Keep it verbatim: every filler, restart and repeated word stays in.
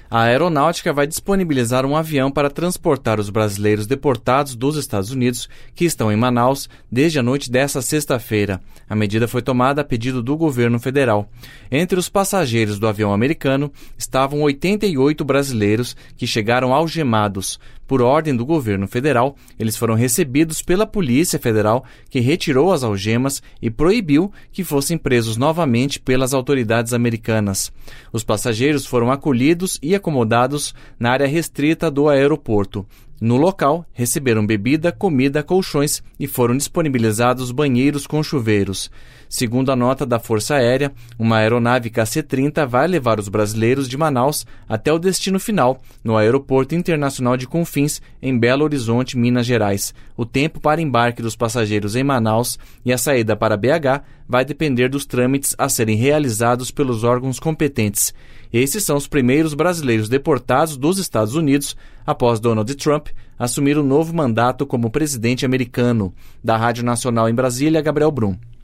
A aeronáutica vai disponibilizar um avião para transportar os brasileiros deportados dos Estados Unidos que estão em Manaus desde a noite desta sexta-feira. A medida foi tomada a pedido do governo federal. Entre os passageiros do avião americano estavam oitenta e oito brasileiros que chegaram algemados. Por ordem do governo federal, eles foram recebidos pela Polícia Federal, que retirou as algemas e proibiu que fossem presos novamente pelas autoridades americanas. Os passageiros foram acolhidos e acomodados na área restrita do aeroporto. No local, receberam bebida, comida, colchões e foram disponibilizados banheiros com chuveiros. Segundo a nota da Força Aérea, uma aeronave K C trinta vai levar os brasileiros de Manaus até o destino final, no Aeroporto Internacional de Confins, em Belo Horizonte, Minas Gerais. O tempo para embarque dos passageiros em Manaus e a saída para B H vai depender dos trâmites a serem realizados pelos órgãos competentes. Esses são os primeiros brasileiros deportados dos Estados Unidos após Donald Trump assumir o novo mandato como presidente americano. Da Rádio Nacional em Brasília, Gabriel Brum.